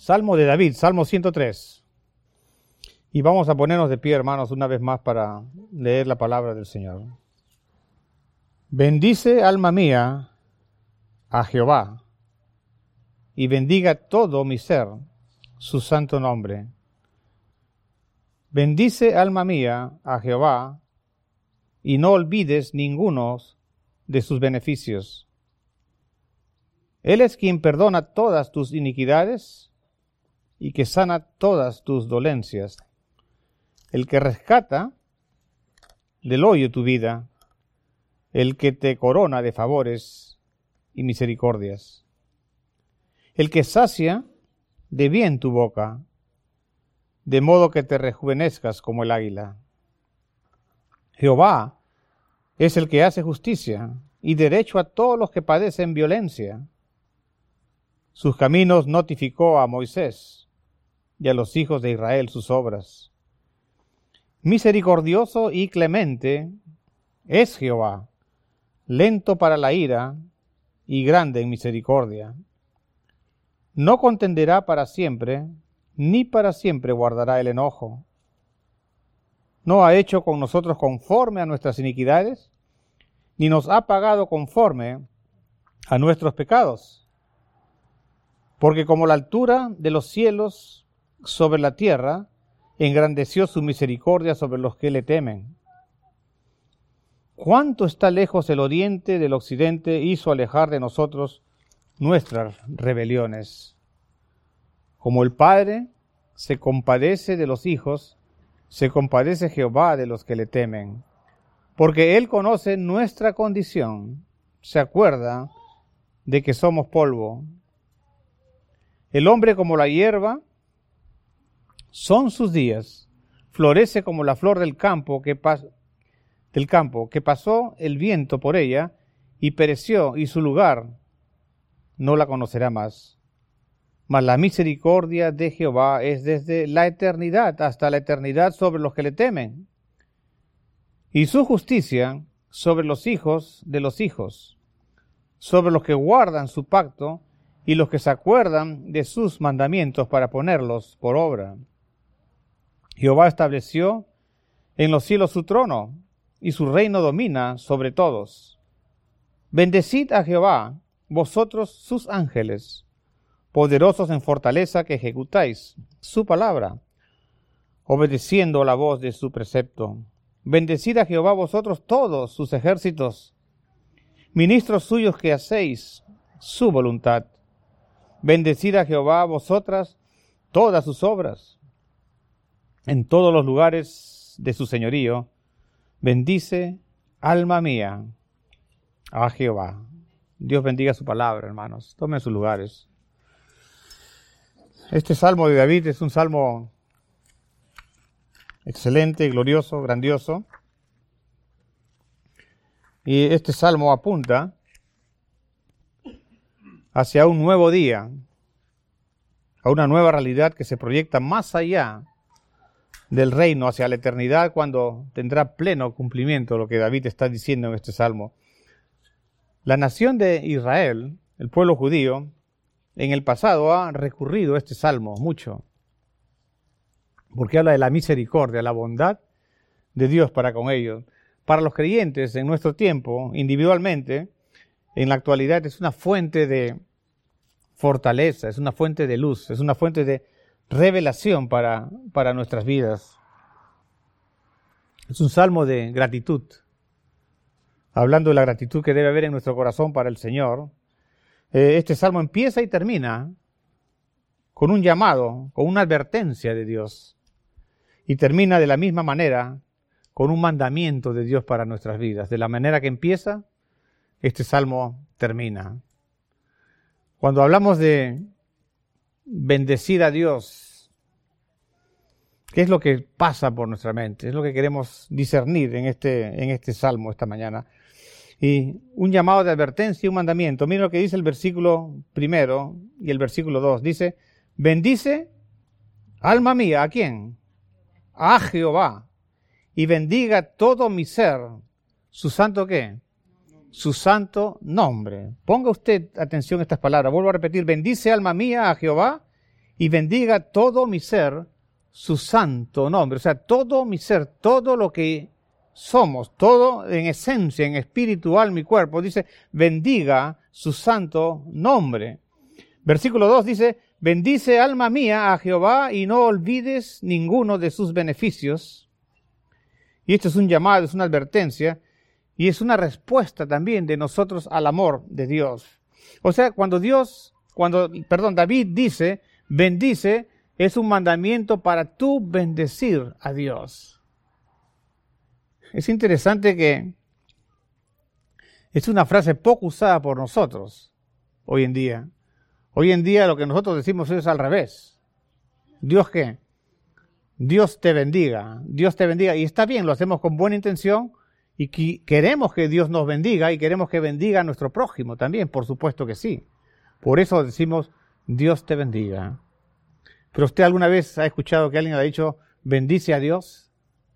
Salmo de David, Salmo 103. Y vamos a ponernos de pie, hermanos, una vez más para leer la palabra del Señor. Bendice, alma mía, a Jehová, y bendiga todo mi ser su santo nombre. Bendice, alma mía, a Jehová, y no olvides ninguno de sus beneficios. Él es quien perdona todas tus iniquidades y que sana todas tus dolencias, el que rescata del hoyo tu vida, el que te corona de favores y misericordias, el que sacia de bien tu boca, de modo que te rejuvenezcas como el águila. Jehová es el que hace justicia y derecho a todos los que padecen violencia. Sus caminos notificó a Moisés y a los hijos de Israel sus obras. Misericordioso y clemente es Jehová, lento para la ira y grande en misericordia. No contenderá para siempre, ni para siempre guardará el enojo. No ha hecho con nosotros conforme a nuestras iniquidades, ni nos ha pagado conforme a nuestros pecados. Porque como la altura de los cielos sobre la tierra, engrandeció su misericordia sobre los que le temen. Cuánto está lejos el oriente del occidente, hizo alejar de nosotros nuestras rebeliones. Como el Padre se compadece de los hijos, se compadece Jehová de los que le temen. Porque Él conoce nuestra condición, se acuerda de que somos polvo. El hombre como la hierba son sus días, florece como la flor del campo que pasó el viento por ella y pereció, y su lugar no la conocerá más. Mas la misericordia de Jehová es desde la eternidad hasta la eternidad sobre los que le temen, y su justicia sobre los hijos de los hijos, sobre los que guardan su pacto y los que se acuerdan de sus mandamientos para ponerlos por obra. Jehová estableció en los cielos su trono, y su reino domina sobre todos. Bendecid a Jehová, vosotros sus ángeles, poderosos en fortaleza que ejecutáis su palabra, obedeciendo la voz de su precepto. Bendecid a Jehová vosotros todos sus ejércitos, ministros suyos que hacéis su voluntad. Bendecid a Jehová vosotras todas sus obras, en todos los lugares de su señorío. Bendice, alma mía, a Jehová. Dios bendiga su palabra, hermanos. Tomen sus lugares. Este salmo de David es un salmo excelente, glorioso, grandioso. Y este salmo apunta hacia un nuevo día, a una nueva realidad que se proyecta más allá del reino, hacia la eternidad, cuando tendrá pleno cumplimiento lo que David está diciendo en este salmo. La nación de Israel, el pueblo judío, en el pasado ha recurrido a este salmo mucho, porque habla de la misericordia, la bondad de Dios para con ellos. Para los creyentes en nuestro tiempo, individualmente, en la actualidad es una fuente de fortaleza, es una fuente de luz, es una fuente de revelación para nuestras vidas. Es un salmo de gratitud, hablando de la gratitud que debe haber en nuestro corazón para el Señor. Este salmo empieza y termina con un llamado, con una advertencia de Dios, y termina de la misma manera con un mandamiento de Dios para nuestras vidas. De la manera que empieza, este salmo termina. Cuando hablamos de bendecir a Dios, ¿qué es lo que pasa por nuestra mente? Es lo que queremos discernir en este salmo esta mañana. Y un llamado de advertencia y un mandamiento. Miren lo que dice el versículo 1 y el versículo 2. Dice, bendice, alma mía, ¿a quién? A Jehová. Y bendiga todo mi ser. ¿Su santo qué? Su santo nombre. Ponga usted atención a estas palabras. Vuelvo a repetir, bendice, alma mía, a Jehová, y bendiga todo mi ser su santo nombre. O sea, todo mi ser, todo lo que somos, todo en esencia, en espiritual, mi cuerpo, dice, bendiga su santo nombre. Versículo 2 dice, bendice alma mía a Jehová y no olvides ninguno de sus beneficios. Y esto es un llamado, es una advertencia y es una respuesta también de nosotros al amor de Dios. O sea, cuando David dice, bendice, es un mandamiento para tú bendecir a Dios. Es interesante que es una frase poco usada por nosotros hoy en día. Hoy en día lo que nosotros decimos es al revés. ¿Dios qué? Dios te bendiga. Dios te bendiga. Y está bien, lo hacemos con buena intención y queremos que Dios nos bendiga y queremos que bendiga a nuestro prójimo también, por supuesto que sí. Por eso decimos, Dios te bendiga. ¿Pero usted alguna vez ha escuchado que alguien ha dicho, bendice a Dios?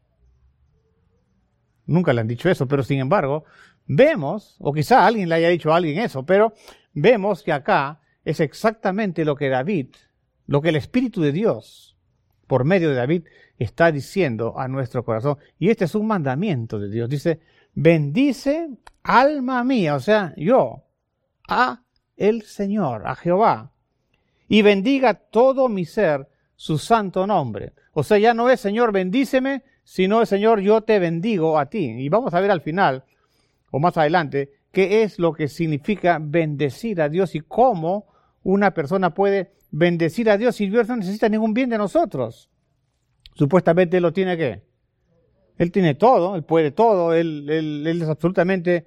Nunca le han dicho eso, pero sin embargo, vemos, o quizá alguien le haya dicho a alguien eso, pero vemos que acá es exactamente lo que el Espíritu de Dios, por medio de David, está diciendo a nuestro corazón. Y este es un mandamiento de Dios. Dice, bendice alma mía, o sea, yo, a el Señor, a Jehová, y bendiga todo mi ser su santo nombre. O sea, ya no es Señor, bendíceme, sino es Señor, yo te bendigo a ti. Y vamos a ver al final, o más adelante, qué es lo que significa bendecir a Dios y cómo una persona puede bendecir a Dios si Dios no necesita ningún bien de nosotros. Supuestamente Él lo tiene ¿qué? Él tiene todo, Él puede todo, Él es absolutamente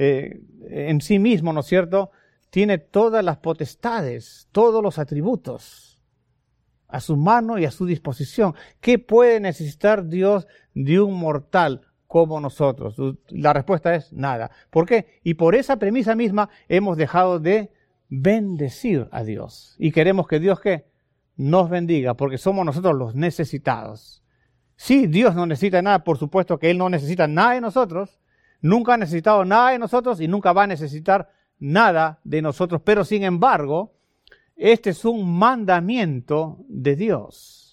en sí mismo, ¿no es cierto? Tiene todas las potestades, todos los atributos a su mano y a su disposición. ¿Qué puede necesitar Dios de un mortal como nosotros? La respuesta es nada. ¿Por qué? Y por esa premisa misma hemos dejado de bendecir a Dios. Y queremos que Dios ¿qué? Nos bendiga, porque somos nosotros los necesitados. Sí, Dios no necesita nada, por supuesto que Él no necesita nada de nosotros, nunca ha necesitado nada de nosotros y nunca va a necesitar nada de nosotros, pero sin embargo, este es un mandamiento de Dios.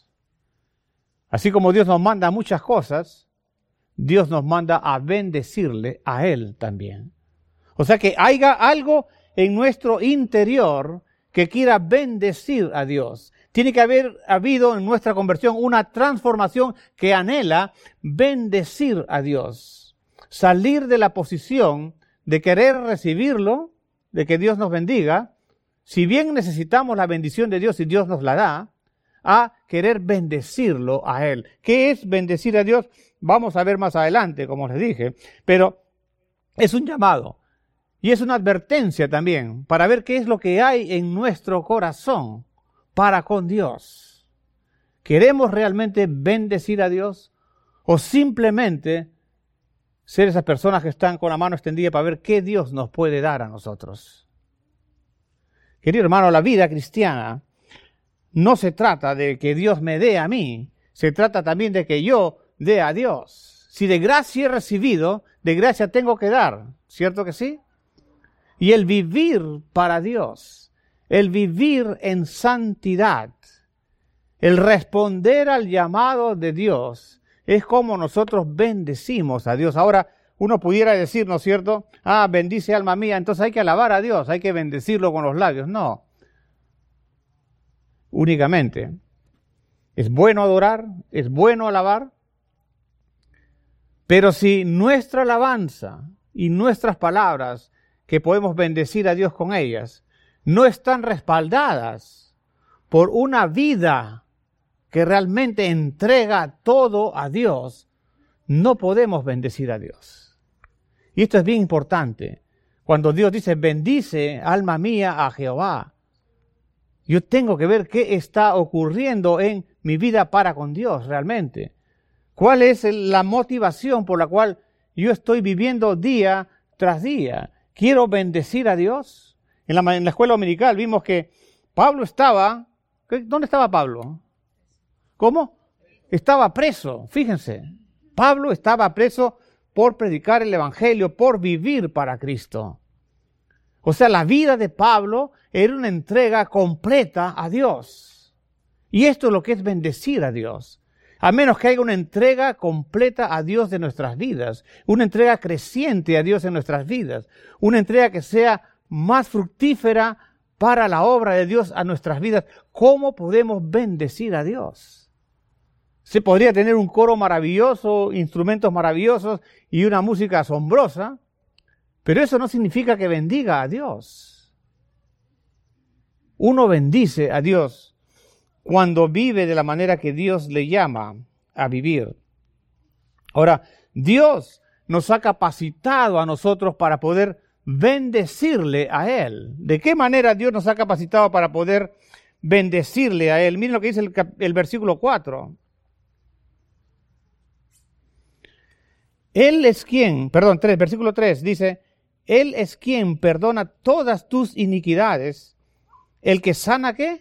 Así como Dios nos manda muchas cosas, Dios nos manda a bendecirle a Él también. O sea que haya algo en nuestro interior que quiera bendecir a Dios. Tiene que haber habido en nuestra conversión una transformación que anhela bendecir a Dios. Salir de la posición de querer recibirlo, de que Dios nos bendiga, si bien necesitamos la bendición de Dios y Dios nos la da, a querer bendecirlo a Él. ¿Qué es bendecir a Dios? Vamos a ver más adelante, como les dije, pero es un llamado y es una advertencia también para ver qué es lo que hay en nuestro corazón para con Dios. ¿Queremos realmente bendecir a Dios o simplemente ser esas personas que están con la mano extendida para ver qué Dios nos puede dar a nosotros? Querido hermano, la vida cristiana no se trata de que Dios me dé a mí, se trata también de que yo dé a Dios. Si de gracia he recibido, de gracia tengo que dar, ¿cierto que sí? Y el vivir para Dios, el vivir en santidad, el responder al llamado de Dios, es como nosotros bendecimos a Dios. Ahora, uno pudiera decir, ¿no es cierto? Bendice alma mía, entonces hay que alabar a Dios, hay que bendecirlo con los labios. No. Únicamente. Es bueno adorar, es bueno alabar, pero si nuestra alabanza y nuestras palabras, que podemos bendecir a Dios con ellas, no están respaldadas por una vida que realmente entrega todo a Dios, no podemos bendecir a Dios. Y esto es bien importante. Cuando Dios dice, bendice alma mía a Jehová, yo tengo que ver qué está ocurriendo en mi vida para con Dios realmente. ¿Cuál es la motivación por la cual yo estoy viviendo día tras día? ¿Quiero bendecir a Dios? En la escuela dominical vimos que Pablo estaba... ¿Dónde estaba Pablo? ¿Cómo? Estaba preso, fíjense. Pablo estaba preso por predicar el Evangelio, por vivir para Cristo. O sea, la vida de Pablo era una entrega completa a Dios. Y esto es lo que es bendecir a Dios. A menos que haya una entrega completa a Dios de nuestras vidas, una entrega creciente a Dios en nuestras vidas, una entrega que sea más fructífera para la obra de Dios a nuestras vidas. ¿Cómo podemos bendecir a Dios? Se podría tener un coro maravilloso, instrumentos maravillosos y una música asombrosa, pero eso no significa que bendiga a Dios. Uno bendice a Dios cuando vive de la manera que Dios le llama a vivir. Ahora, Dios nos ha capacitado a nosotros para poder bendecirle a Él. ¿De qué manera Dios nos ha capacitado para poder bendecirle a Él? Miren lo que dice el versículo 4. Él es quien, perdón, 3, versículo 3 dice, Él es quien perdona todas tus iniquidades, el que sana, ¿qué?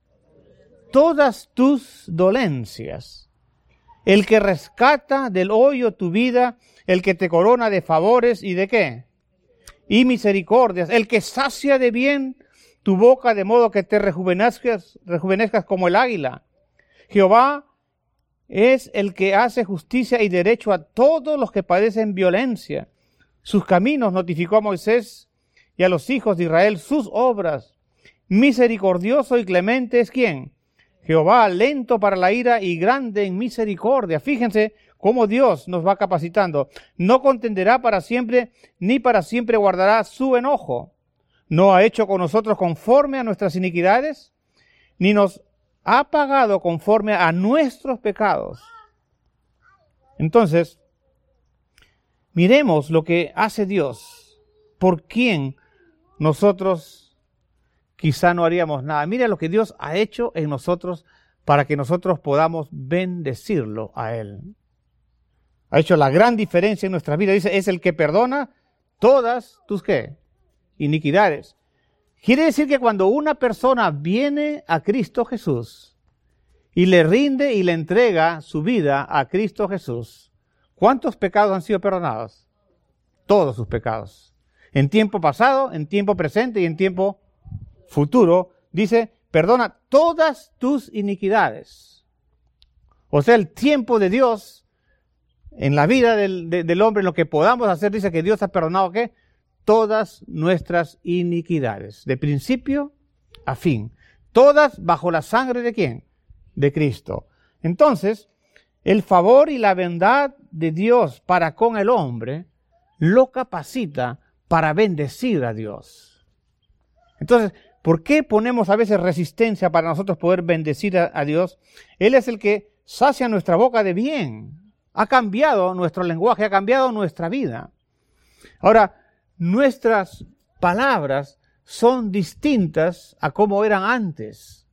Todas tus dolencias, el que rescata del hoyo tu vida, el que te corona de favores y de ¿qué? Y misericordias, el que sacia de bien tu boca de modo que te rejuvenezcas como el águila. Jehová es el que hace justicia y derecho a todos los que padecen violencia. Sus caminos notificó a Moisés y a los hijos de Israel sus obras. Misericordioso y clemente es ¿quién? Jehová, lento para la ira y grande en misericordia. Fíjense cómo Dios nos va capacitando. No contenderá para siempre, ni para siempre guardará su enojo. No ha hecho con nosotros conforme a nuestras iniquidades, ni nos ha pagado conforme a nuestros pecados. Entonces, miremos lo que hace Dios, por quien nosotros quizá no haríamos nada. Mira lo que Dios ha hecho en nosotros para que nosotros podamos bendecirlo a Él. Ha hecho la gran diferencia en nuestra vida. Dice, es el que perdona todas tus, ¿qué? Iniquidades. Quiere decir que cuando una persona viene a Cristo Jesús y le rinde y le entrega su vida a Cristo Jesús, ¿cuántos pecados han sido perdonados? Todos sus pecados. En tiempo pasado, en tiempo presente y en tiempo futuro, dice, perdona todas tus iniquidades. O sea, el tiempo de Dios en la vida del hombre, en lo que podamos hacer, dice que Dios ha perdonado, ¿qué? Todas nuestras iniquidades, de principio a fin. Todas bajo la sangre ¿de quién? De Cristo. Entonces, el favor y la bondad de Dios para con el hombre lo capacita para bendecir a Dios. Entonces, ¿por qué ponemos a veces resistencia para nosotros poder bendecir a Dios? Él es el que sacia nuestra boca de bien. Ha cambiado nuestro lenguaje, ha cambiado nuestra vida. Ahora, nuestras palabras son distintas a como eran antes.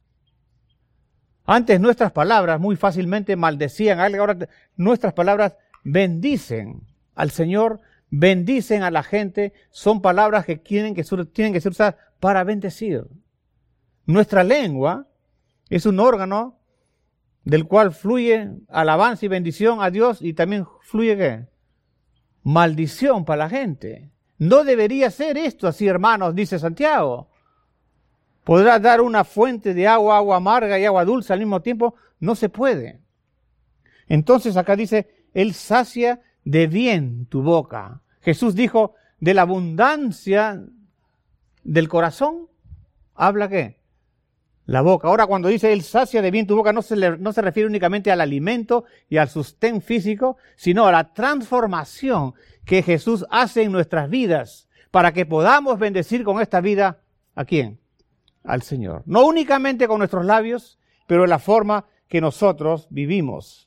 Antes nuestras palabras muy fácilmente maldecían a alguien. Ahora nuestras palabras bendicen al Señor, bendicen a la gente. Son palabras que tienen que ser usadas para bendecir. Nuestra lengua es un órgano del cual fluye alabanza y bendición a Dios y también fluye ¿qué? Maldición para la gente. No debería ser esto así, hermanos, dice Santiago. ¿Podrá dar una fuente de agua, agua amarga y agua dulce al mismo tiempo? No se puede. Entonces acá dice, Él sacia de bien tu boca. Jesús dijo, de la abundancia del corazón, ¿habla qué? La boca. Ahora cuando dice Él sacia de bien tu boca, no se refiere únicamente al alimento y al sustento físico, sino a la transformación que Jesús hace en nuestras vidas para que podamos bendecir con esta vida, ¿a quién? Al Señor. No únicamente con nuestros labios, pero en la forma que nosotros vivimos.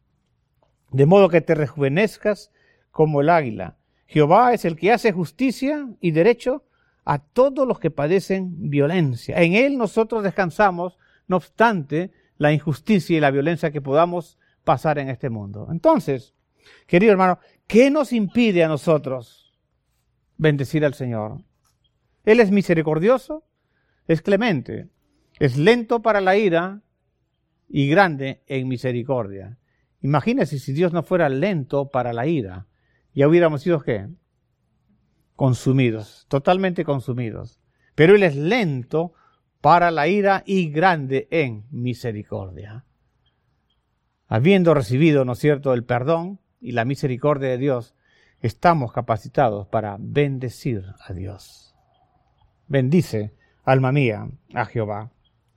De modo que te rejuvenezcas como el águila. Jehová es el que hace justicia y derecho a todos los que padecen violencia. En Él nosotros descansamos, no obstante la injusticia y la violencia que podamos pasar en este mundo. Entonces, querido hermano, ¿qué nos impide a nosotros bendecir al Señor? Él es misericordioso, es clemente, es lento para la ira y grande en misericordia. Imagínense si Dios no fuera lento para la ira, ya hubiéramos sido ¿qué? Consumidos, totalmente consumidos. Pero Él es lento para la ira y grande en misericordia. Habiendo recibido, ¿no es cierto?, el perdón y la misericordia de Dios, estamos capacitados para bendecir a Dios. Bendice, alma mía, a Jehová.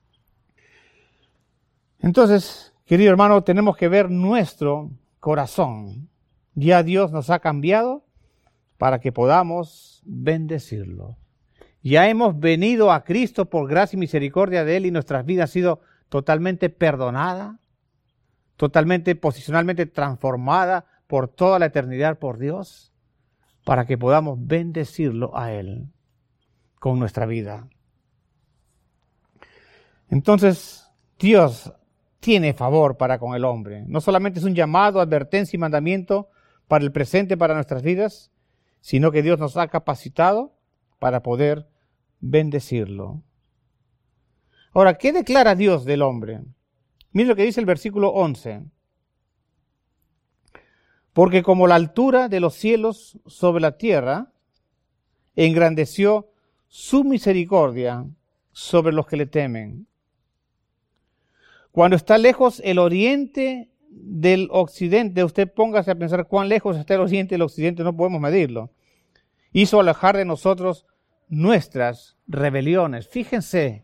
Entonces, querido hermano, tenemos que ver nuestro corazón. Ya Dios nos ha cambiado para que podamos bendecirlo. Ya hemos venido a Cristo por gracia y misericordia de Él y nuestras vidas han sido totalmente perdonadas, totalmente posicionalmente transformadas por toda la eternidad por Dios, para que podamos bendecirlo a Él con nuestra vida. Entonces, Dios tiene favor para con el hombre. No solamente es un llamado, advertencia y mandamiento para el presente, para nuestras vidas, sino que Dios nos ha capacitado para poder bendecirlo. Ahora, ¿qué declara Dios del hombre? Miren lo que dice el versículo 11. Porque como la altura de los cielos sobre la tierra, engrandeció su misericordia sobre los que le temen. Cuando está lejos el oriente del occidente, usted póngase a pensar cuán lejos está el oriente del occidente, no podemos medirlo. Hizo alejar de nosotros nuestras rebeliones. Fíjense,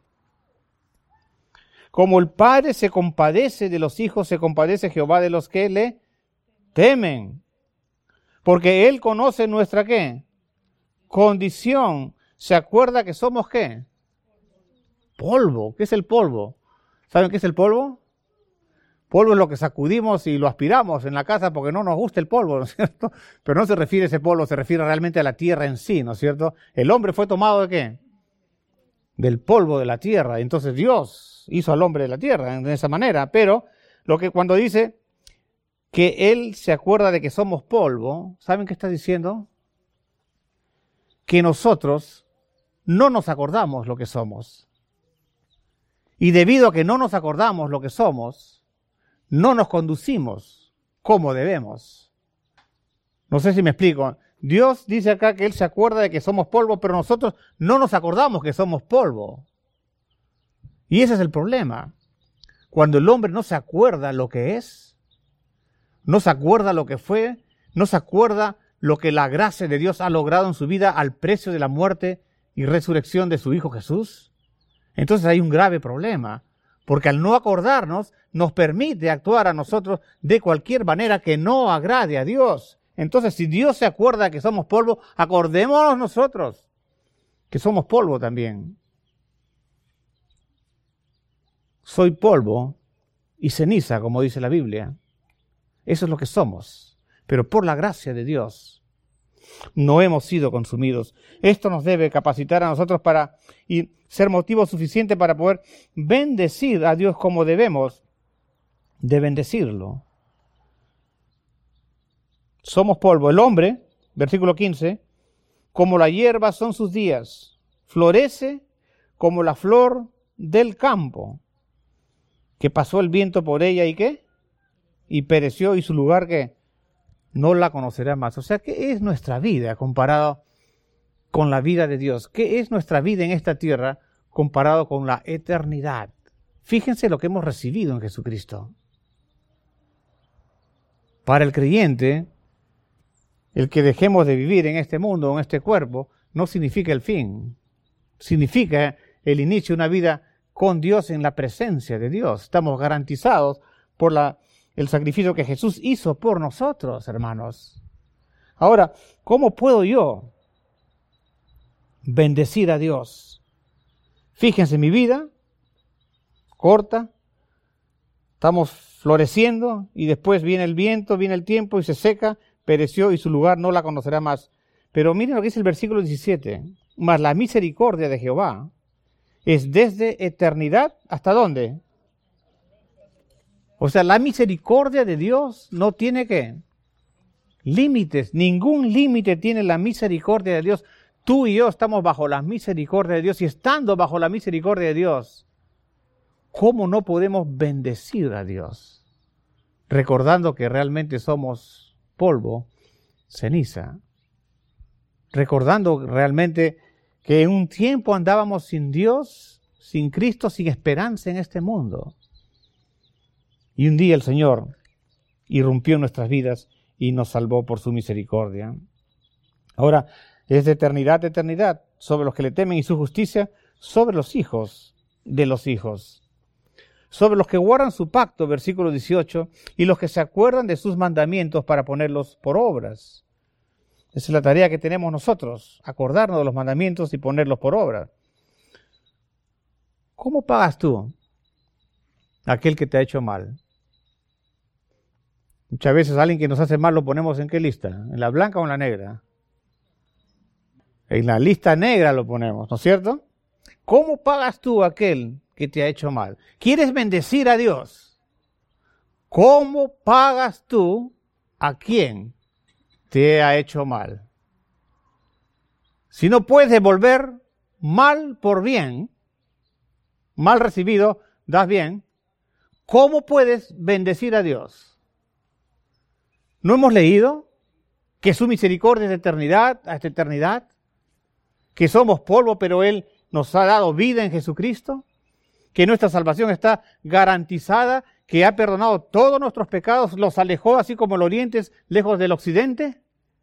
como el Padre se compadece de los hijos, se compadece Jehová de los que le temen. Porque Él conoce nuestra, ¿qué? Condición. ¿Se acuerda que somos qué? Polvo. ¿Qué es el polvo? ¿Saben qué es el polvo? Polvo es lo que sacudimos y lo aspiramos en la casa porque no nos gusta el polvo, ¿no es cierto? Pero no se refiere a ese polvo, se refiere realmente a la tierra en sí, ¿no es cierto? El hombre fue tomado ¿de qué? Del polvo de la tierra. Entonces Dios hizo al hombre de la tierra de esa manera. Pero lo que cuando dice que Él se acuerda de que somos polvo, ¿saben qué está diciendo? Que nosotros no nos acordamos lo que somos. Y debido a que no nos acordamos lo que somos, no nos conducimos como debemos. No sé si me explico. Dios dice acá que Él se acuerda de que somos polvo, pero nosotros no nos acordamos que somos polvo. Y ese es el problema. Cuando el hombre no se acuerda lo que es, no se acuerda lo que fue, no se acuerda lo que la gracia de Dios ha logrado en su vida al precio de la muerte y resurrección de su Hijo Jesús, entonces hay un grave problema, porque al no acordarnos nos permite actuar a nosotros de cualquier manera que no agrade a Dios. Entonces, si Dios se acuerda que somos polvo, acordémonos nosotros que somos polvo también. Soy polvo y ceniza, como dice la Biblia. Eso es lo que somos. Pero por la gracia de Dios no hemos sido consumidos. Esto nos debe capacitar a nosotros para y ser motivo suficiente para poder bendecir a Dios como debemos de bendecirlo. Somos polvo. El hombre, versículo 15, como la hierba son sus días, florece como la flor del campo, que pasó el viento por ella y ¿qué? Y pereció y su lugar ¿qué? No la conocerá más. O sea, ¿qué es nuestra vida comparado con la vida de Dios? ¿Qué es nuestra vida en esta tierra comparado con la eternidad? Fíjense lo que hemos recibido en Jesucristo. Para el creyente, el que dejemos de vivir en este mundo, en este cuerpo, no significa el fin. Significa el inicio de una vida con Dios en la presencia de Dios. Estamos garantizados por el sacrificio que Jesús hizo por nosotros, hermanos. Ahora, ¿cómo puedo yo bendecir a Dios? Fíjense, mi vida, corta, estamos floreciendo y después viene el viento, viene el tiempo y se seca, pereció y su lugar no la conocerá más. Pero miren lo que dice el versículo 17. Mas la misericordia de Jehová es desde eternidad, ¿hasta dónde? O sea, la misericordia de Dios no tiene ¿qué? Límites. Ningún límite tiene la misericordia de Dios. Tú y yo estamos bajo la misericordia de Dios y estando bajo la misericordia de Dios, ¿cómo no podemos bendecir a Dios? Recordando que realmente somos polvo, ceniza. Recordando realmente que en un tiempo andábamos sin Dios, sin Cristo, sin esperanza en este mundo. Y un día el Señor irrumpió en nuestras vidas y nos salvó por su misericordia. Ahora, es de eternidad a eternidad, sobre los que le temen, y su justicia sobre los hijos de los hijos, sobre los que guardan su pacto, versículo 18, y los que se acuerdan de sus mandamientos para ponerlos por obras. Esa es la tarea que tenemos nosotros, acordarnos de los mandamientos y ponerlos por obra. ¿Cómo pagas tú a aquel que te ha hecho mal? Muchas veces a alguien que nos hace mal lo ponemos ¿en qué lista? ¿En la blanca o en la negra? En la lista negra lo ponemos, ¿no es cierto? ¿Cómo pagas tú a aquel que te ha hecho mal? ¿Quieres bendecir a Dios? ¿Cómo pagas tú a quien te ha hecho mal? Si no puedes devolver mal por bien, mal recibido, das bien, ¿cómo puedes bendecir a Dios? ¿No hemos leído que su misericordia es de eternidad hasta eternidad? ¿Que somos polvo, pero Él nos ha dado vida en Jesucristo? ¿Que nuestra salvación está garantizada? ¿Que ha perdonado todos nuestros pecados? ¿Los alejó así como el oriente es lejos del occidente?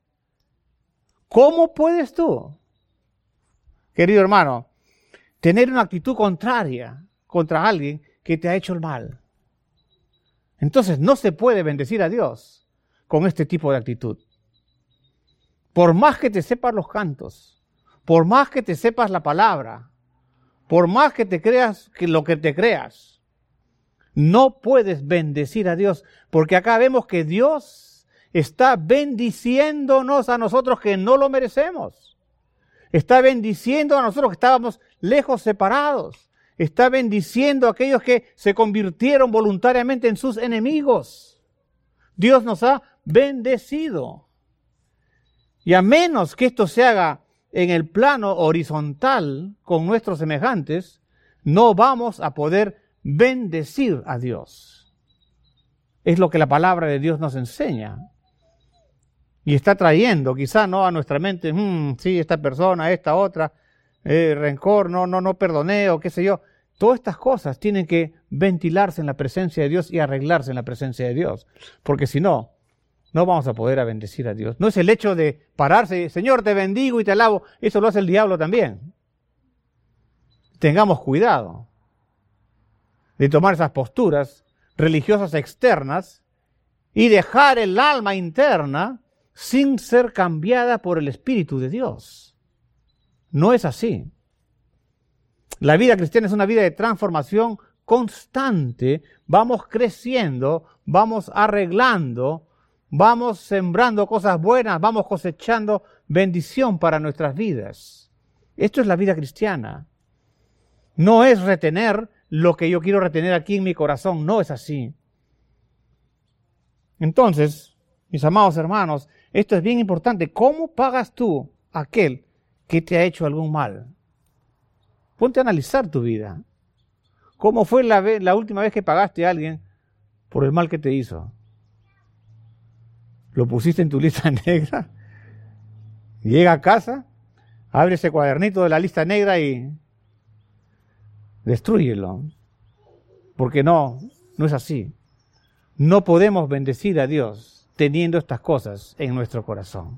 ¿Cómo puedes tú, querido hermano, tener una actitud contraria contra alguien que te ha hecho el mal? Entonces no se puede bendecir a Dios con este tipo de actitud. Por más que te sepas los cantos, por más que te sepas la palabra, por más que te creas que lo que te creas, no puedes bendecir a Dios, porque acá vemos que Dios está bendiciéndonos a nosotros que no lo merecemos. Está bendiciendo a nosotros que estábamos lejos, separados. Está bendiciendo a aquellos que se convirtieron voluntariamente en sus enemigos. Dios nos ha bendecido. Y a menos que esto se haga en el plano horizontal con nuestros semejantes, no vamos a poder bendecir a Dios. Es lo que la palabra de Dios nos enseña. Y está trayendo, quizá no a nuestra mente, sí, esta persona, esta otra, rencor, no perdoné, o qué sé yo. Todas estas cosas tienen que ventilarse en la presencia de Dios y arreglarse en la presencia de Dios. Porque si no, no vamos a poder bendecir a Dios. No es el hecho de pararse, Señor, te bendigo y te alabo. Eso lo hace el diablo también. Tengamos cuidado de tomar esas posturas religiosas externas y dejar el alma interna sin ser cambiada por el Espíritu de Dios. No es así. La vida cristiana es una vida de transformación constante. Vamos creciendo, vamos arreglando, vamos sembrando cosas buenas, vamos cosechando bendición para nuestras vidas. Esto es la vida cristiana. No es retener lo que yo quiero retener aquí en mi corazón, no es así. Entonces, mis amados hermanos, esto es bien importante. ¿Cómo pagas tú a aquel que te ha hecho algún mal? Ponte a analizar tu vida. ¿Cómo fue la última vez que pagaste a alguien por el mal que te hizo? ¿Lo pusiste en tu lista negra? Llega a casa, abre ese cuadernito de la lista negra y destrúyelo. Porque no es así. No podemos bendecir a Dios teniendo estas cosas en nuestro corazón.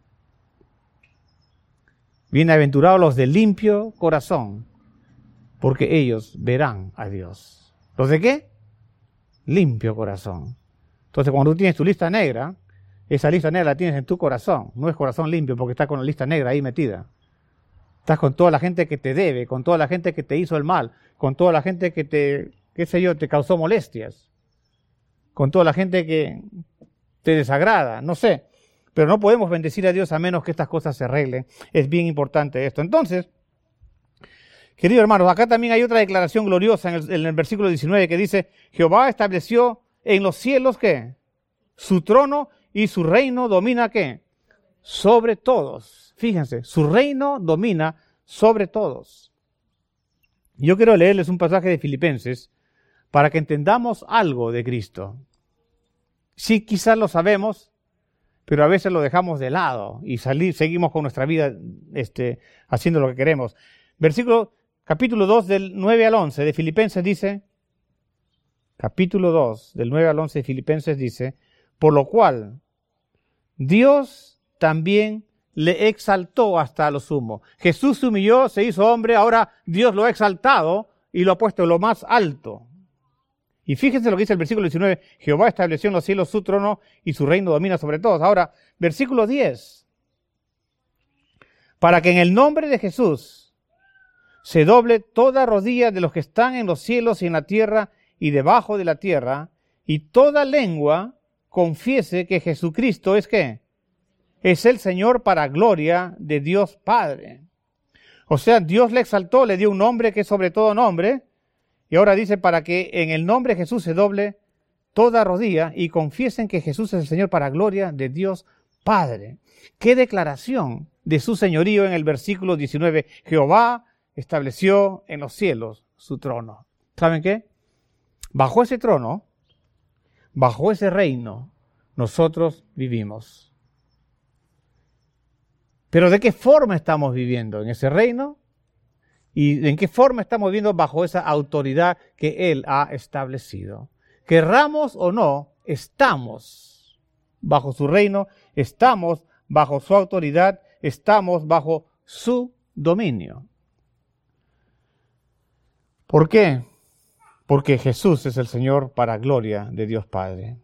Bienaventurados los de limpio corazón, porque ellos verán a Dios. ¿Los de qué? Limpio corazón. Entonces, cuando tú tienes tu lista negra, esa lista negra la tienes en tu corazón. No es corazón limpio porque está con la lista negra ahí metida. Estás con toda la gente que te debe, con toda la gente que te hizo el mal, con toda la gente que te causó molestias, con toda la gente que te desagrada, no sé. Pero no podemos bendecir a Dios a menos que estas cosas se arreglen. Es bien importante esto. Entonces, queridos hermanos, acá también hay otra declaración gloriosa en el versículo 19 que dice: Jehová estableció en los cielos, ¿qué? Su trono y su reino domina, ¿qué? Sobre todos. Fíjense, su reino domina sobre todos. Yo quiero leerles un pasaje de Filipenses para que entendamos algo de Cristo. Sí, quizás lo sabemos, pero a veces lo dejamos de lado y seguimos con nuestra vida haciendo lo que queremos. Versículo capítulo 2 del 9 al 11 de Filipenses dice, capítulo 2 del 9 al 11 de Filipenses dice, por lo cual Dios también le exaltó hasta lo sumo. Jesús se humilló, se hizo hombre, ahora Dios lo ha exaltado y lo ha puesto en lo más alto. Y fíjense lo que dice el versículo 19, Jehová estableció en los cielos su trono y su reino domina sobre todos. Ahora, versículo 10, para que en el nombre de Jesús se doble toda rodilla de los que están en los cielos y en la tierra y debajo de la tierra, y toda lengua confiese que Jesucristo es ¿qué? Es el Señor para gloria de Dios Padre. O sea, Dios le exaltó, le dio un nombre que es sobre todo nombre, y ahora dice para que en el nombre de Jesús se doble toda rodilla y confiesen que Jesús es el Señor para gloria de Dios Padre. ¡Qué declaración de su señorío en el versículo 19! Jehová estableció en los cielos su trono. ¿Saben qué? Bajo ese trono, bajo ese reino, nosotros vivimos. Pero ¿de qué forma estamos viviendo en ese reino? ¿Y en qué forma estamos viviendo bajo esa autoridad que Él ha establecido? Querramos o no, estamos bajo su reino, estamos bajo su autoridad, estamos bajo su dominio. ¿Por qué? Porque Jesús es el Señor para gloria de Dios Padre.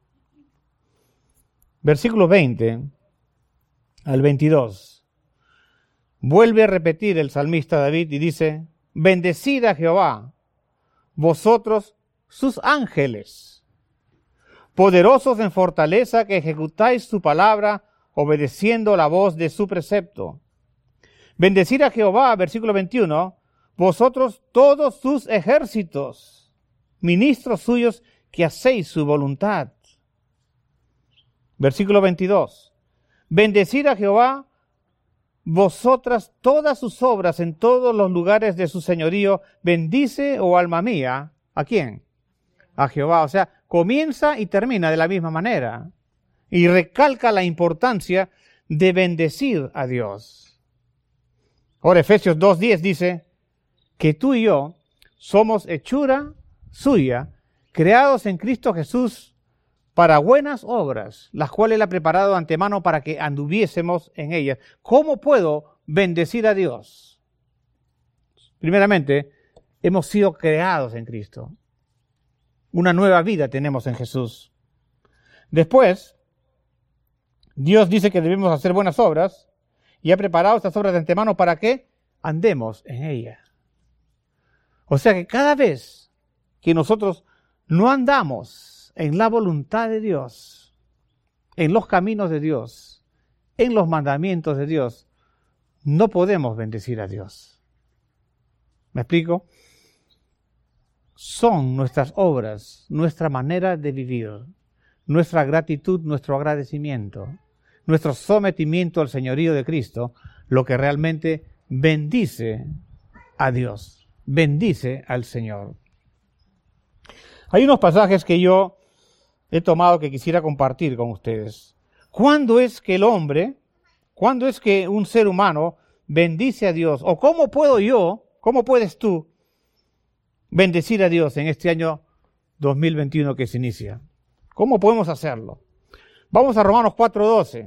Versículo 20 al 22. Vuelve a repetir el salmista David y dice, bendecid a Jehová, vosotros sus ángeles, poderosos en fortaleza que ejecutáis su palabra, obedeciendo la voz de su precepto. Bendecid a Jehová, versículo 21, vosotros todos sus ejércitos, ministros suyos que hacéis su voluntad. Versículo 22, bendecid a Jehová, vosotras todas sus obras en todos los lugares de su señorío, bendice, oh alma mía, ¿a quién? A Jehová. O sea, comienza y termina de la misma manera. Y recalca la importancia de bendecir a Dios. Ahora Efesios 2:10 dice que tú y yo somos hechura suya, creados en Cristo Jesús para buenas obras, las cuales Él ha preparado de antemano para que anduviésemos en ellas. ¿Cómo puedo bendecir a Dios? Primeramente, hemos sido creados en Cristo. Una nueva vida tenemos en Jesús. Después, Dios dice que debemos hacer buenas obras y ha preparado estas obras de antemano para que andemos en ellas. O sea que cada vez que nosotros no andamos en la voluntad de Dios, en los caminos de Dios, en los mandamientos de Dios, no podemos bendecir a Dios. ¿Me explico? Son nuestras obras, nuestra manera de vivir, nuestra gratitud, nuestro agradecimiento, nuestro sometimiento al señorío de Cristo, lo que realmente bendice a Dios, bendice al Señor. Hay unos pasajes que yo he tomado que quisiera compartir con ustedes. ¿Cuándo es que el hombre, cuándo es que un ser humano bendice a Dios? ¿O cómo puedo yo, cómo puedes tú bendecir a Dios en este año 2021 que se inicia? ¿Cómo podemos hacerlo? Vamos a Romanos 4:12.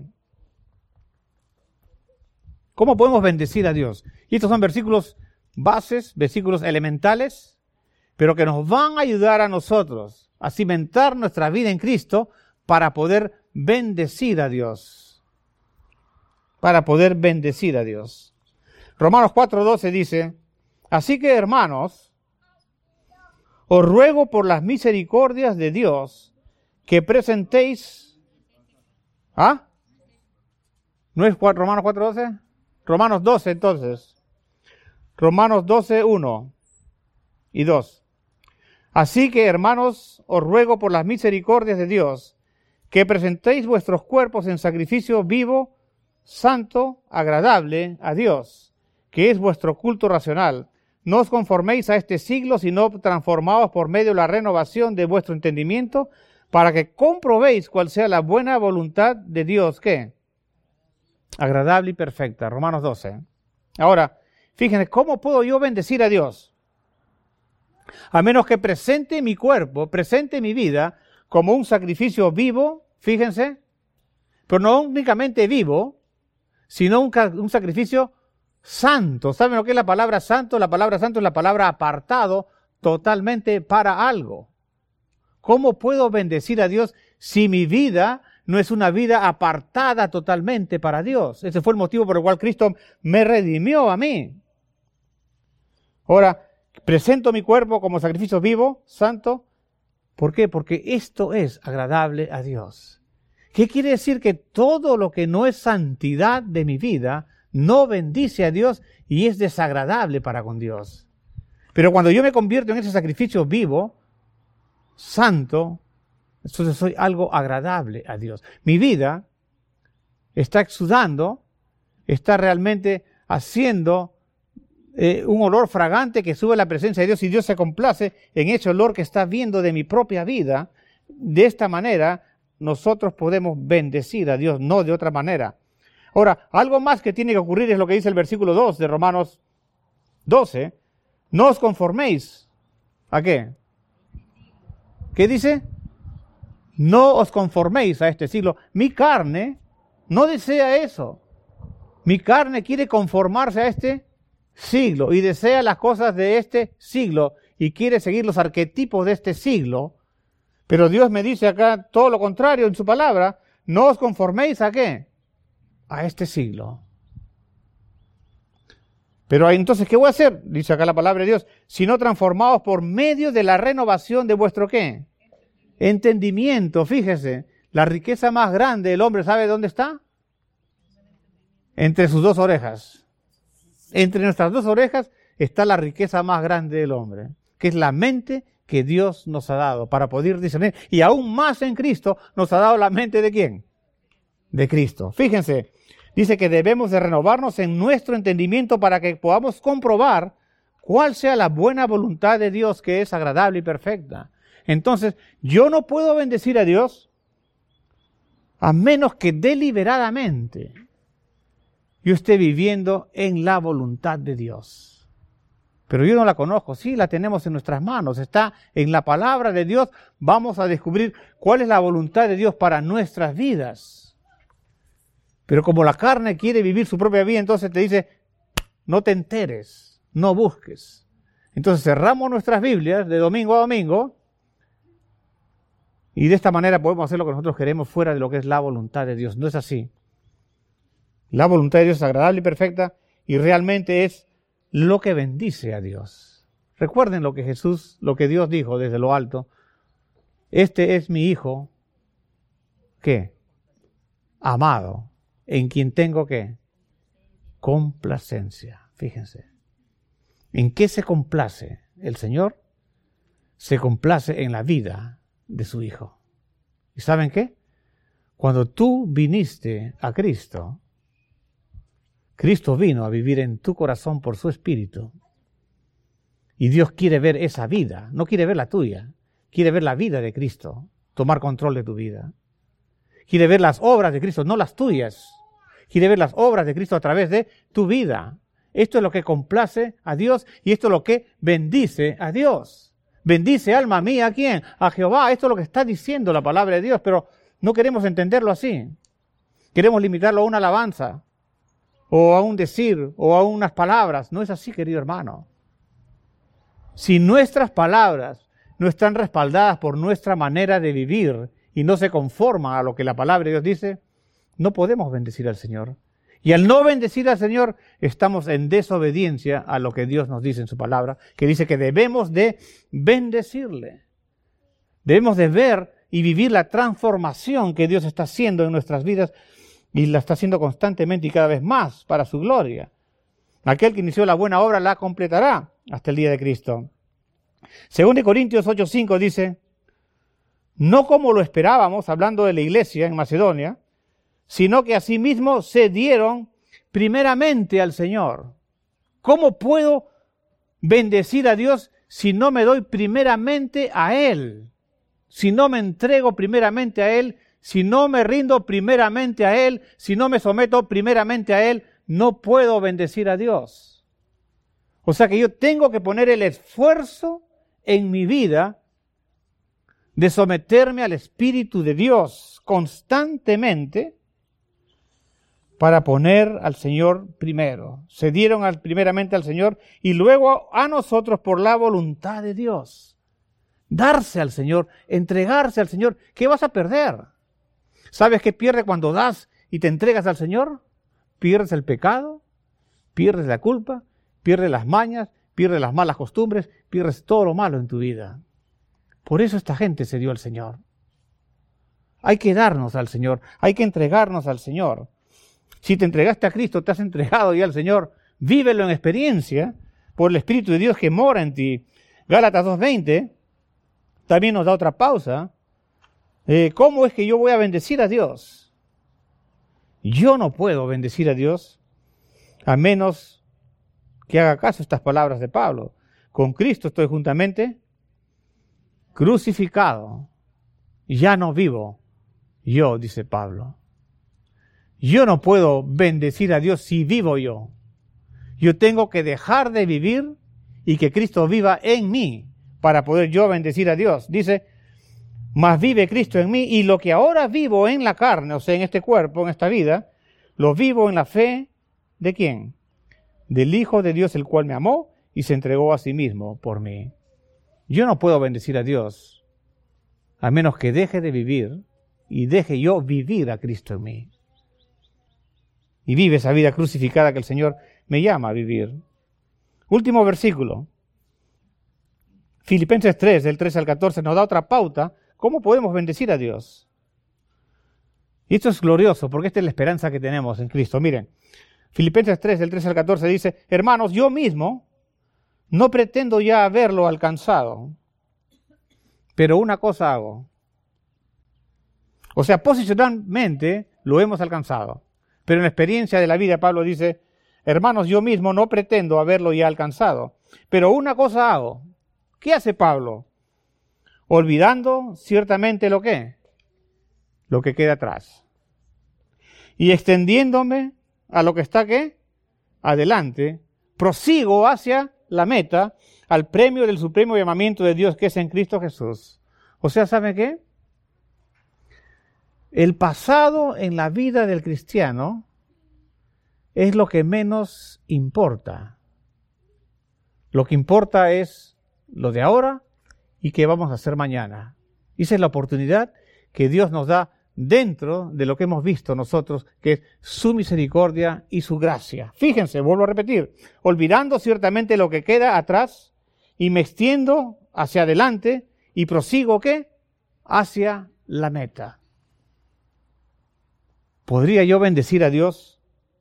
¿Cómo podemos bendecir a Dios? Y estos son versículos bases, versículos elementales, pero que nos van a ayudar a nosotros a cimentar nuestra vida en Cristo para poder bendecir a Dios. Para poder bendecir a Dios. Romanos 4:12 dice, así que hermanos, os ruego por las misericordias de Dios que presentéis... ¿Ah? ¿No es Romanos 4:12? Romanos 12 entonces. Romanos 12:1 y 2. Así que, hermanos, os ruego por las misericordias de Dios que presentéis vuestros cuerpos en sacrificio vivo, santo, agradable a Dios, que es vuestro culto racional. No os conforméis a este siglo, sino transformaos por medio de la renovación de vuestro entendimiento, para que comprobéis cuál sea la buena voluntad de Dios, ¿qué? Agradable y perfecta. Romanos 12. Ahora, Fíjense, ¿cómo puedo yo bendecir a Dios? A menos que presente mi cuerpo, presente mi vida como un sacrificio vivo, fíjense, pero no únicamente vivo, sino un sacrificio santo. ¿Saben lo que es la palabra santo? La palabra santo es la palabra apartado totalmente para algo. ¿Cómo puedo bendecir a Dios si mi vida no es una vida apartada totalmente para Dios? Ese fue el motivo por el cual Cristo me redimió a mí. Ahora, presento mi cuerpo como sacrificio vivo, santo. ¿Por qué? Porque esto es agradable a Dios. ¿Qué quiere decir? Que todo lo que no es santidad de mi vida no bendice a Dios y es desagradable para con Dios. Pero cuando yo me convierto en ese sacrificio vivo, santo, entonces soy algo agradable a Dios. Mi vida está exudando, está realmente haciendo un olor fragante que sube a la presencia de Dios, y Dios se complace en ese olor que está viendo de mi propia vida. De esta manera nosotros podemos bendecir a Dios, no de otra manera. Ahora, algo más que tiene que ocurrir es lo que dice el versículo 2 de Romanos 12. No os conforméis. ¿A qué? ¿Qué dice? No os conforméis a este siglo. Mi carne no desea eso. Mi carne quiere conformarse a este siglo y desea las cosas de este siglo y quiere seguir los arquetipos de este siglo. Pero Dios me dice acá todo lo contrario en su palabra. No os conforméis ¿a qué? A este siglo. Pero entonces, ¿qué voy a hacer? Dice acá la palabra de Dios. Sino transformados por medio de la renovación de vuestro ¿qué? Entendimiento. Fíjese, la riqueza más grande del hombre, ¿sabe dónde está? Entre sus dos orejas. Entre nuestras dos orejas está la riqueza más grande del hombre, que es la mente que Dios nos ha dado para poder discernir. Y aún más en Cristo nos ha dado la mente ¿de quién? De Cristo. Fíjense, dice que debemos de renovarnos en nuestro entendimiento para que podamos comprobar cuál sea la buena voluntad de Dios, que es agradable y perfecta. Entonces, yo no puedo bendecir a Dios a menos que deliberadamente yo esté viviendo en la voluntad de Dios. Pero yo no la conozco. Sí, la tenemos en nuestras manos. Está en la palabra de Dios. Vamos a descubrir cuál es la voluntad de Dios para nuestras vidas. Pero como la carne quiere vivir su propia vida, entonces te dice, no te enteres, no busques. Entonces cerramos nuestras Biblias de domingo a domingo y de esta manera podemos hacer lo que nosotros queremos fuera de lo que es la voluntad de Dios. No es así. La voluntad de Dios es agradable y perfecta y realmente es lo que bendice a Dios. Recuerden lo que Dios dijo desde lo alto. Este es mi Hijo, ¿qué? Amado, en quien tengo ¿qué? Complacencia. Fíjense. ¿En qué se complace el Señor? Se complace en la vida de su Hijo. ¿Y saben qué? Cuando tú viniste a Cristo, Cristo vino a vivir en tu corazón por su Espíritu. Y Dios quiere ver esa vida, no quiere ver la tuya, quiere ver la vida de Cristo, tomar control de tu vida. Quiere ver las obras de Cristo, no las tuyas. Quiere ver las obras de Cristo a través de tu vida. Esto es lo que complace a Dios y esto es lo que bendice a Dios. Bendice, alma mía, ¿a quién? A Jehová. Esto es lo que está diciendo la palabra de Dios, pero no queremos entenderlo así. Queremos limitarlo a una alabanza, o a un decir, o a unas palabras. No es así, querido hermano. Si nuestras palabras no están respaldadas por nuestra manera de vivir y no se conforman a lo que la palabra de Dios dice, no podemos bendecir al Señor. Y al no bendecir al Señor, estamos en desobediencia a lo que Dios nos dice en su palabra, que dice que debemos de bendecirle. Debemos de ver y vivir la transformación que Dios está haciendo en nuestras vidas y la está haciendo constantemente y cada vez más para su gloria. Aquel que inició la buena obra la completará hasta el día de Cristo. Según de Corintios 8:5 dice, no como lo esperábamos, hablando de la iglesia en Macedonia, sino que asimismo se dieron primeramente al Señor. ¿Cómo puedo bendecir a Dios si no me doy primeramente a Él? Si no me entrego primeramente a Él, si no me rindo primeramente a Él, si no me someto primeramente a Él, no puedo bendecir a Dios. O sea que yo tengo que poner el esfuerzo en mi vida de someterme al Espíritu de Dios constantemente para poner al Señor primero. Se dieron primeramente al Señor y luego a nosotros por la voluntad de Dios. Darse al Señor, entregarse al Señor. ¿Qué vas a perder? ¿Sabes qué pierdes cuando das y te entregas al Señor? Pierdes el pecado, pierdes la culpa, pierdes las mañas, pierdes las malas costumbres, pierdes todo lo malo en tu vida. Por eso esta gente se dio al Señor. Hay que darnos al Señor, hay que entregarnos al Señor. Si te entregaste a Cristo, te has entregado ya al Señor, vívelo en experiencia por el Espíritu de Dios que mora en ti. Gálatas 2:20 también nos da otra pausa. ¿Cómo es que yo voy a bendecir a Dios? Yo no puedo bendecir a Dios a menos que haga caso a estas palabras de Pablo. Con Cristo estoy juntamente crucificado. Ya no vivo yo, dice Pablo. Yo no puedo bendecir a Dios si vivo yo. Yo tengo que dejar de vivir y que Cristo viva en mí para poder yo bendecir a Dios. Dice, mas vive Cristo en mí y lo que ahora vivo en la carne, o sea, en este cuerpo, en esta vida, lo vivo en la fe ¿de quién? Del Hijo de Dios, el cual me amó y se entregó a sí mismo por mí. Yo no puedo bendecir a Dios a menos que deje de vivir y deje yo vivir a Cristo en mí. Y vive esa vida crucificada que el Señor me llama a vivir. Último versículo. Filipenses 3, del 13 al 14, nos da otra pauta. ¿Cómo podemos bendecir a Dios? Y esto es glorioso, porque esta es la esperanza que tenemos en Cristo. Miren, Filipenses 3, del 13 al 14 dice, hermanos, yo mismo no pretendo ya haberlo alcanzado, pero una cosa hago. O sea, posicionalmente lo hemos alcanzado. Pero en la experiencia de la vida, Pablo dice, hermanos, yo mismo no pretendo haberlo ya alcanzado, pero una cosa hago. ¿Qué hace Pablo? Olvidando ciertamente lo que queda atrás. Y extendiéndome a lo que está ¿qué? Adelante, prosigo hacia la meta, al premio del supremo llamamiento de Dios que es en Cristo Jesús. O sea, ¿sabe qué? El pasado en la vida del cristiano es lo que menos importa. Lo que importa es lo de ahora y qué vamos a hacer mañana. Y esa es la oportunidad que Dios nos da dentro de lo que hemos visto nosotros, que es su misericordia y su gracia. Fíjense, vuelvo a repetir, olvidando ciertamente lo que queda atrás y me extiendo hacia adelante y prosigo ¿qué? Hacia la meta. ¿Podría yo bendecir a Dios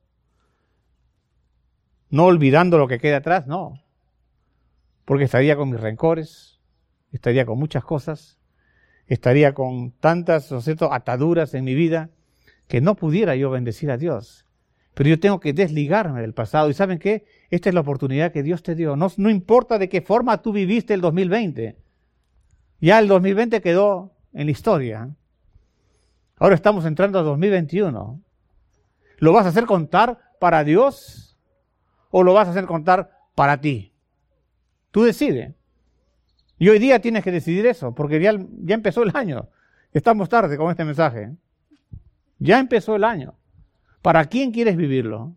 no olvidando lo que queda atrás? No, porque estaría con mis rencores, estaría con muchas cosas, estaría con tantas, ¿no es cierto?, ataduras en mi vida que no pudiera yo bendecir a Dios. Pero yo tengo que desligarme del pasado. ¿Y saben qué? Esta es la oportunidad que Dios te dio. No importa de qué forma tú viviste el 2020. Ya el 2020 quedó en la historia. Ahora estamos entrando a 2021. ¿Lo vas a hacer contar para Dios o lo vas a hacer contar para ti? Tú decides. Y hoy día tienes que decidir eso, porque ya empezó el año. Estamos tarde con este mensaje. Ya empezó el año. ¿Para quién quieres vivirlo?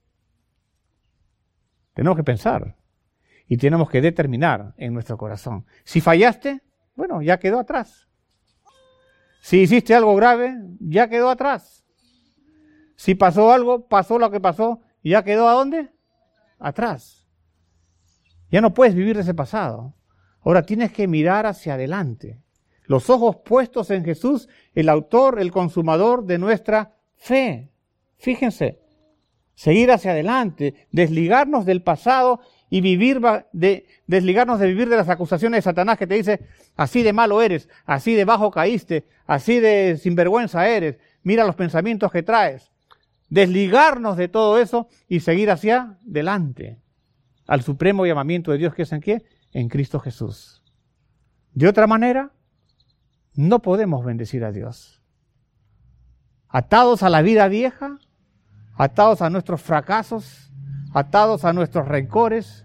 Tenemos que pensar y tenemos que determinar en nuestro corazón. Si fallaste, bueno, ya quedó atrás. Si hiciste algo grave, ya quedó atrás. Si pasó algo, pasó lo que pasó, ya quedó ¿a dónde? Atrás. Ya no puedes vivir de ese pasado. Ahora tienes que mirar hacia adelante. Los ojos puestos en Jesús, el autor, el consumador de nuestra fe. Fíjense, seguir hacia adelante, desligarnos del pasado y desligarnos de vivir de las acusaciones de Satanás que te dice, así de malo eres, así de bajo caíste, así de sinvergüenza eres, mira los pensamientos que traes. Desligarnos de todo eso y seguir hacia adelante, al supremo llamamiento de Dios que es ¿en qué? En Cristo Jesús. De otra manera, no podemos bendecir a Dios. Atados a la vida vieja, atados a nuestros fracasos, atados a nuestros rencores,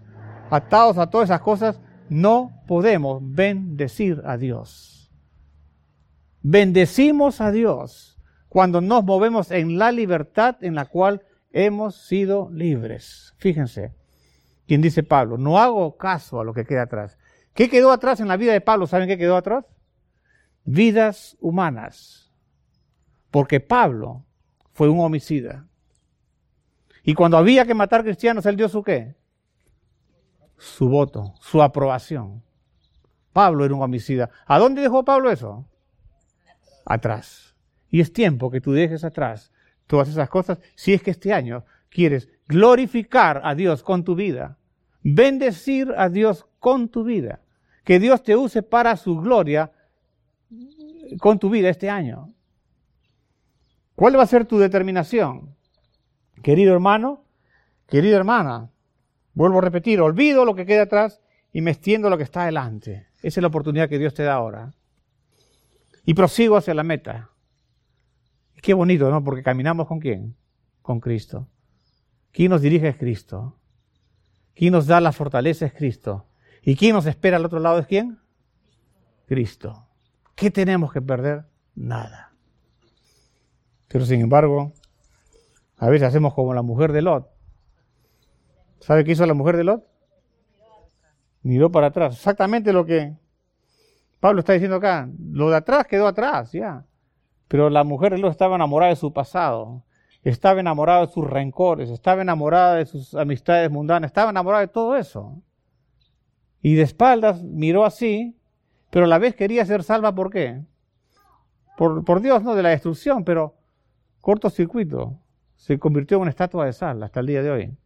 atados a todas esas cosas, no podemos bendecir a Dios. Bendecimos a Dios cuando nos movemos en la libertad en la cual hemos sido libres. Fíjense, quien dice Pablo, no hago caso a lo que queda atrás. ¿Qué quedó atrás en la vida de Pablo? ¿Saben qué quedó atrás? Vidas humanas. Porque Pablo fue un homicida. Y cuando había que matar cristianos, él dio su ¿qué? Su voto, su aprobación. Pablo era un homicida. ¿A dónde dejó Pablo eso? Atrás. Y es tiempo que tú dejes atrás todas esas cosas si es que este año quieres glorificar a Dios con tu vida, bendecir a Dios con tu vida, que Dios te use para su gloria con tu vida este año. ¿Cuál va a ser tu determinación? Querido hermano, querida hermana, vuelvo a repetir, olvido lo que queda atrás y me extiendo a lo que está adelante. Esa es la oportunidad que Dios te da ahora. Y prosigo hacia la meta. Qué bonito, ¿no? Porque caminamos ¿con quién? Con Cristo. ¿Quién nos dirige es Cristo? ¿Quién nos da la fortaleza es Cristo? ¿Y quién nos espera al otro lado es quién? Cristo. ¿Qué tenemos que perder? Nada. Pero sin embargo, a veces hacemos como la mujer de Lot. ¿Sabe qué hizo la mujer de Lot? Miró para atrás. Exactamente lo que Pablo está diciendo acá. Lo de atrás quedó atrás, ya. Pero la mujer de Lot estaba enamorada de su pasado. Estaba enamorada de sus rencores. Estaba enamorada de sus amistades mundanas. Estaba enamorada de todo eso. Y de espaldas miró así, pero a la vez quería ser salva. ¿Por qué? Por Dios, no de la destrucción, pero cortocircuito. Se convirtió en una estatua de sal hasta el día de hoy.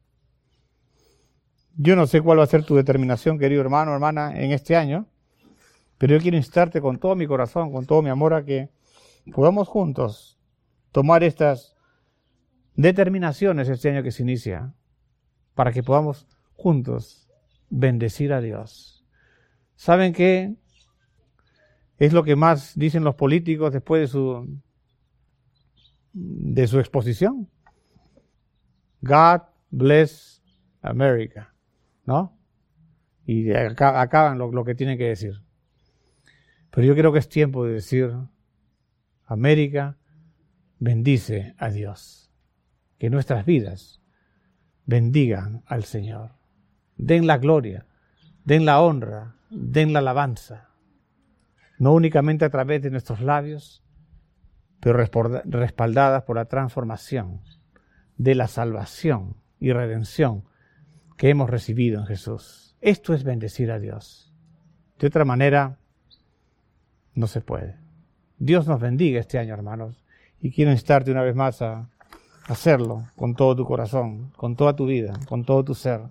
Yo no sé cuál va a ser tu determinación, querido hermano, hermana, en este año, pero yo quiero instarte con todo mi corazón, con todo mi amor, a que podamos juntos tomar estas determinaciones este año que se inicia, para que podamos juntos bendecir a Dios. ¿Saben qué es lo que más dicen los políticos después de su exposición? God bless America, ¿no? Y acaban lo que tienen que decir. Pero yo creo que es tiempo de decir, América bendice a Dios. Que nuestras vidas bendigan al Señor. Den la gloria, den la honra, den la alabanza. No únicamente a través de nuestros labios, pero respaldadas por la transformación de la salvación y redención que hemos recibido en Jesús. Esto es bendecir a Dios. De otra manera, no se puede. Dios nos bendiga este año, hermanos, y quiero instarte una vez más a hacerlo con todo tu corazón, con toda tu vida, con todo tu ser.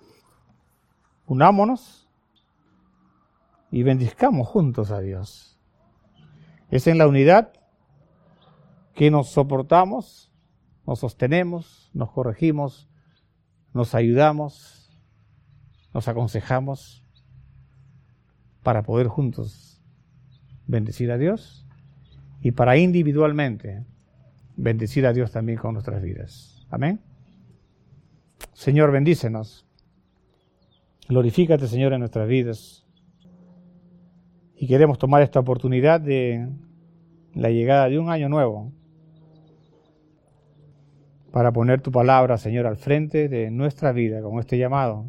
Unámonos y bendizcamos juntos a Dios. Es en la unidad que nos soportamos, nos sostenemos, nos corregimos, nos ayudamos, nos aconsejamos para poder juntos bendecir a Dios y para individualmente bendecir a Dios también con nuestras vidas. Amén. Señor, bendícenos. Glorifícate, Señor, en nuestras vidas. Y queremos tomar esta oportunidad de la llegada de un año nuevo para poner tu palabra, Señor, al frente de nuestra vida con este llamado.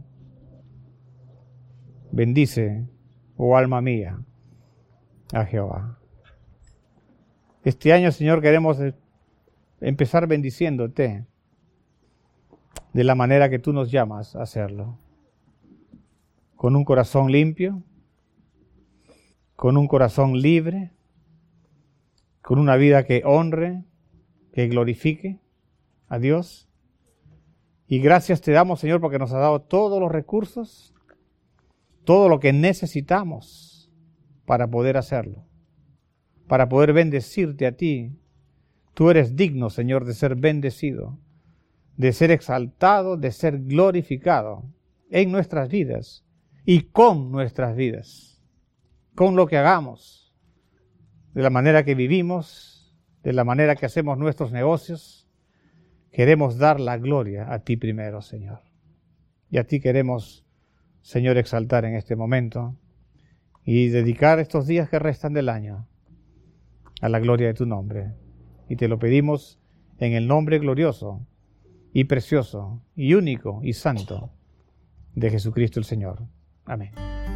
Bendice, oh alma mía, a Jehová. Este año, Señor, queremos empezar bendiciéndote de la manera que tú nos llamas a hacerlo. Con un corazón limpio, con un corazón libre, con una vida que honre, que glorifique a Dios. Y gracias te damos, Señor, porque nos has dado todos los recursos, todo lo que necesitamos para poder hacerlo, para poder bendecirte a ti. Tú eres digno, Señor, de ser bendecido, de ser exaltado, de ser glorificado en nuestras vidas y con nuestras vidas, con lo que hagamos, de la manera que vivimos, de la manera que hacemos nuestros negocios. Queremos dar la gloria a ti primero, Señor. Y a ti queremos Señor, exaltar en este momento y dedicar estos días que restan del año a la gloria de tu nombre. Y te lo pedimos en el nombre glorioso y precioso y único y santo de Jesucristo el Señor. Amén.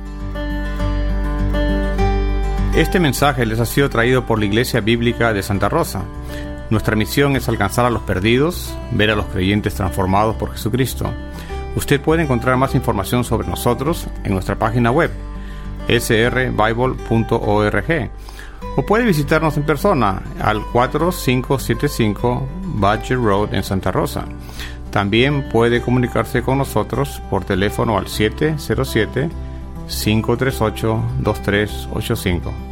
Este mensaje les ha sido traído por la Iglesia Bíblica de Santa Rosa. Nuestra misión es alcanzar a los perdidos, ver a los creyentes transformados por Jesucristo. Usted puede encontrar más información sobre nosotros en nuestra página web, srbible.org, o puede visitarnos en persona al 4575 Badger Road en Santa Rosa. También puede comunicarse con nosotros por teléfono al 707-538-2385.